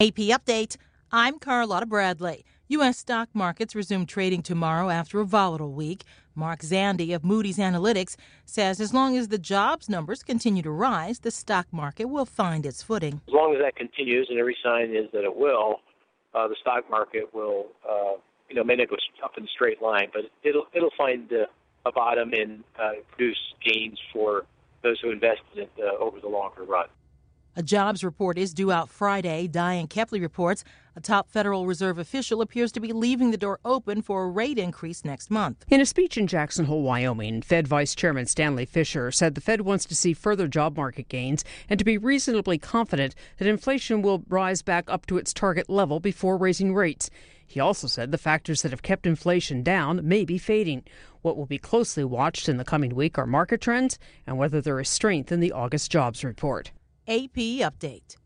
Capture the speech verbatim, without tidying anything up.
A P Update. I'm Carlotta Bradley. U S stock markets resume trading tomorrow after a volatile week. Mark Zandi of Moody's Analytics says as long as the jobs numbers continue to rise, the stock market will find its footing. As long as that continues, and every sign is that it will, uh, the stock market will, uh, you know, may not go up in a straight line, but it'll it'll find uh, a bottom and uh, produce gains for those who invested in it uh, over the longer run. A jobs report is due out Friday. Diane Kepley reports a top Federal Reserve official appears to be leaving the door open for a rate increase next month. In a speech in Jackson Hole, Wyoming, Fed Vice Chairman Stanley Fischer said the Fed wants to see further job market gains and to be reasonably confident that inflation will rise back up to its target level before raising rates. He also said the factors that have kept inflation down may be fading. What will be closely watched in the coming week are market trends and whether there is strength in the August jobs report. A P Update.